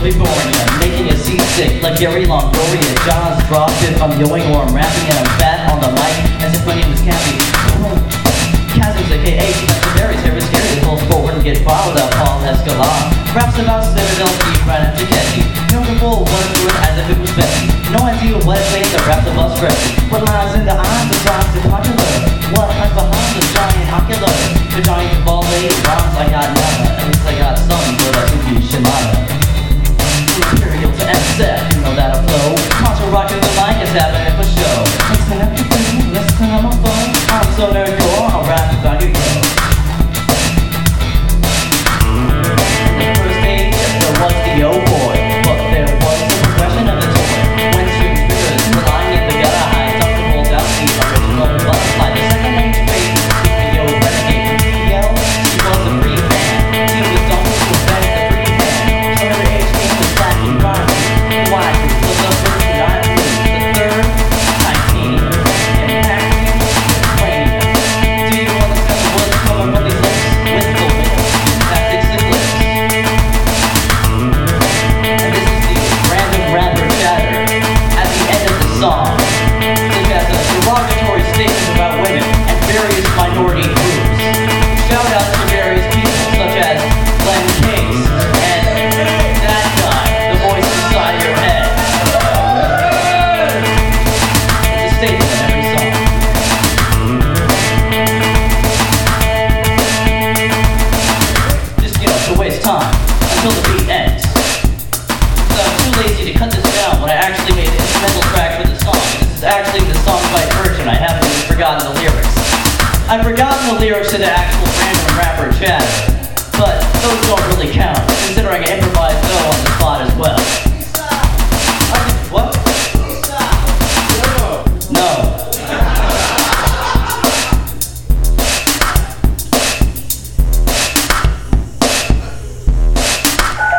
will be boring you, making you seasick like Gary Longoria. Jaws dropped it, I'm yelling or I'm rapping and I'm fat on the mic as if my name was Cappy. Chasms aka Professor Barry's hair is scary. He pulls forward and get followed up Paul Escobar. Raps about Citadel Steve right after Ketchy. Notable was doing as if it was Becky. No idea what it takes to rap the bus fresh. What lies in the eyes of John's popular. What hides behind the giant ocular. The giant ballet rhymes I got none. At least I got some, but I took you Shimada. Imperial to MSF, you know that I flow. Monster rocking the mic is happening for show. Listen up to me, listen on my phone. I'm so nerdcore, I'll rap about your yo. In the first page, there was the old boy, but there was the progression of the toy. When string spirits, the line in the gutter high, Dunkables out the original butterfly. The second page page, yo, renegade from TDL. He was a free man. He was done to invent the free man. So every age came with black and grimy. Why? So the first giant blue, the third, titanium, impacting, cranium. Do you understand what's coming from these lips? With the lips, tactics and lips. And this is the random rapper chatter at the end of the song. It has a derogatory statement about women and various minority groups. Shout out to various people such as Glenn Case and that guy, the voice inside your head. It's a statement in every song. Just, to waste time until the beat ends. So I'm too lazy to cut this down when I actually made an instrumental track for the song. This is actually the song by Virgin. I haven't even forgotten the lyrics. I've forgotten the lyrics to the actual random rapper chatter.